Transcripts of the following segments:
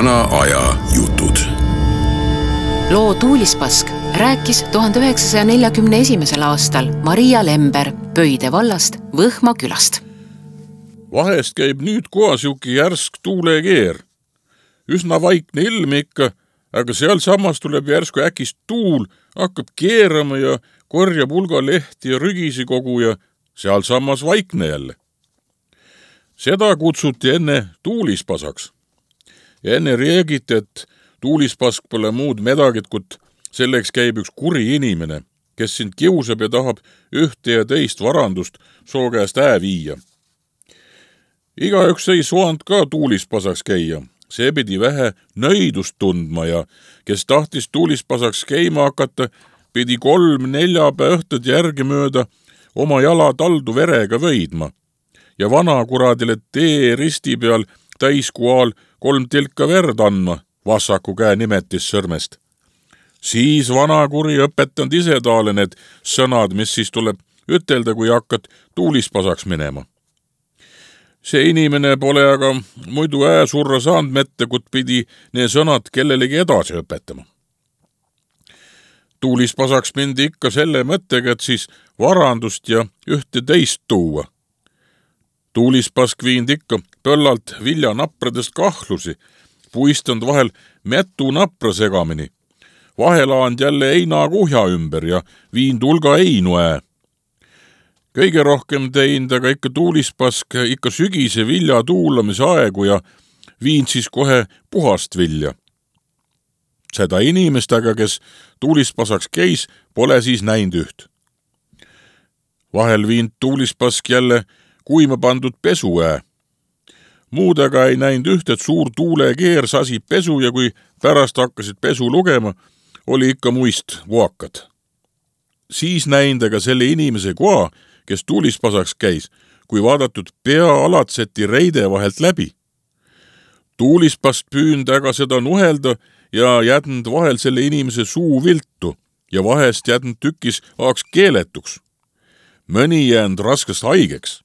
vana aja jutud. Loo Tuulispask rääkis 1941. aastal Maria Lember Pöide vallast Võhma külast. Vahest käib nüüd kohasiuki järsk tuulekeer. Üsna vaikne ilm ikka, aga seal samas tuleb järsku äkist tuul, hakkab keerama ja korjab hulga lehti ja rügisi kogu ja seal samas vaikne jälle. Seda kutsuti enne tuulispasaks. Ja enne räägiti, et tuulispask pole muud medagit, kut selleks käib üks kuri inimene, kes sind kiusab ja tahab ühte ja teist varandust soo käest viia. Igaüks ei suand ka tuulispasaks käia. See pidi vähe nõidust tundma ja kes tahtis tuulispasaks käima hakata, pidi 3-4 õhtut järgi mööda oma jala taldu verega võidma ja vanakuradile tee risti peal täiskuaal 3 tilka verd andma vassaku käe nimetis sõrmest. Siis vanakuri õpetanud ise taale need sõnad, mis siis tuleb ütelda, kui hakkad tuulispasaks minema. See inimene pole aga muidu surra saanud mette, kut pidi need sõnad kellelegi edasi õpetama. Tuulispasaks mindi ikka selle mõttega, et siis varandust ja ühte teist tuua. Tuulispask viind ikka põllalt viljanapradest kahlusi, puistanud vahel metu napra segamini, vahelaand jälle einakuhja ümber ja viind hulga einu Kõige rohkem teinud aga ikka tuulispask ikka sügise vilja tuulamise aegu ja viind siis kohe puhast vilja. Seda inimest aga, kes tuulispasaks käis, pole siis näinud üht. Vahel viind tuulispask jälle kuima pandud pesu Muud aga ei näinud üht, et suur tuulekeer sasi pesu ja kui pärast hakkasid pesu lugema, oli ikka muist voakad. Siis näinud aga selle inimese koa, kes tuulispasaks käis, kui vaadatud pea alatseti reide vahelt läbi. Tuulispast püünd aga seda nuhelda ja jätnud vahel selle inimese suu viltu ja vahest jätnud tükis aaks keeletuks. Mõni jäänud raskest haigeks.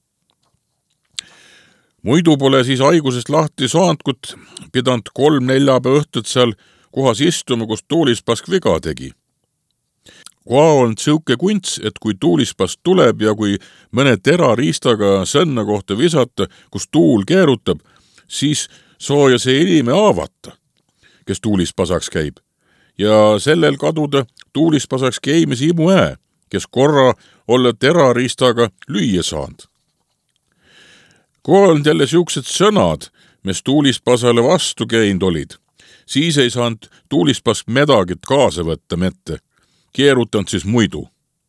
Muidu pole siis haigusest lahti saandkut pidanud 3-4 õhtut seal kohas istuma, kus tuulispask viga tegi. Koha on siuke kunts, et kui tuulispask tuleb ja kui mõne terariistaga sõnna kohta visata, kus tuul keerutab, siis sooja see inime aavata, kes tuulispasaks käib. Ja sellel kaduda tuulispasaks käimise imu kes korra olla terariistaga lüüa saanud. Kui on jälle siuksed sõnad, mis tuulispasale vastu käinud olid, siis ei saanud tuulispask medagit kaasa võtta mette, keerutanud siis muidu.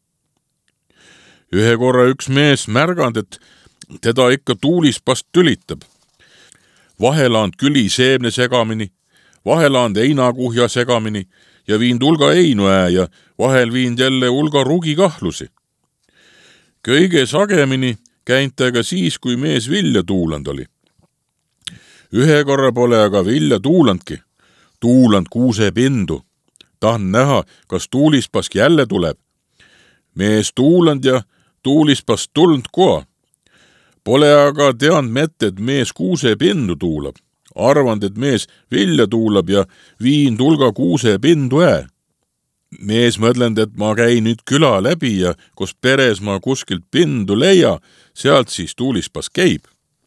Ühe korra üks mees märganud, et teda ikka tuulispast tülitab. Vahelaand küli seemne segamini, vahelaand einakuhja segamini ja viind hulga einu ja vahel viind jälle hulga rugikahlusi. Kõige sagemini käinud aga siis, kui mees vilja tuuland oli. Ühe korra pole aga vilja tuulandki, tuuland kuusepindu. Tahan näha, kas tuulispask jälle tuleb. Mees tuuland ja tuulispask tulnud koha. Pole aga teanud mette, et mees kuusepindu tuulab. Arvand, et mees vilja tuulab ja viind hulga kuusepindu Mees mõtlend, et ma käin nüüd küla läbi ja kus peres ma kuskilt pindu leia, sealt siis tuulispask käib.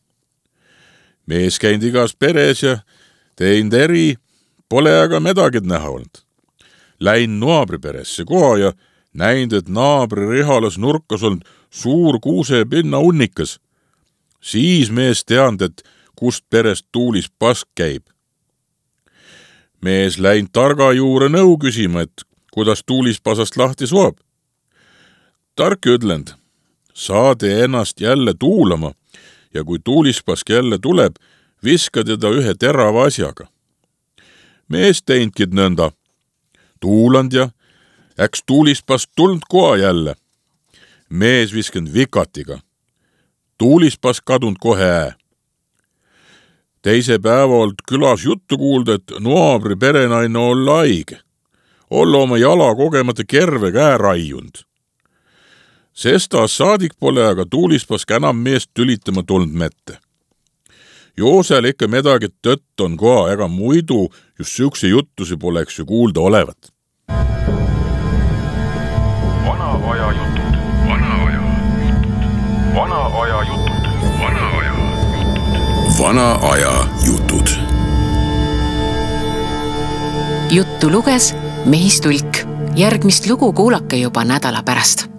Mees käinud igas peres ja teinud eri, pole aga medagid näha olnud. Läin naabri peresse koha ja näinud, et naabri rihalas nurkas olnud suur kuusepinna unnikas. Siis mees teanud, et kust perest tuulispask käib. Mees läinud targa juure nõu küsima, et kuidas tuulispasast lahti suab. Tark ütlend, saade ennast jälle tuulama ja kui tuulispask jälle tuleb, viska teda ühe terava asjaga. Mees teinkid nõnda. Tuuland ja äks tuulispask tulnud koha jälle. Mees viskanud vikatiga. Tuulispask kadunud kohe Teise päeva olnud külas juttu kuulda, et naabri perenaine olla haige. Olla oma jala kogemata kerve raiund. Sest saadik pole aga tuulispask enam meest tülitama tulnud mette. joo seal ikka midagi tõtt on ka, ega muidu just sükse juttusi poleks ju kuulda olevat. Vana aja jutud, vana aja jutud, vana aja jutud, vana aja jutud. Vana aja jutud. Juttu luges Mehis Tulk. Järgmist lugu kuulake juba nädala pärast.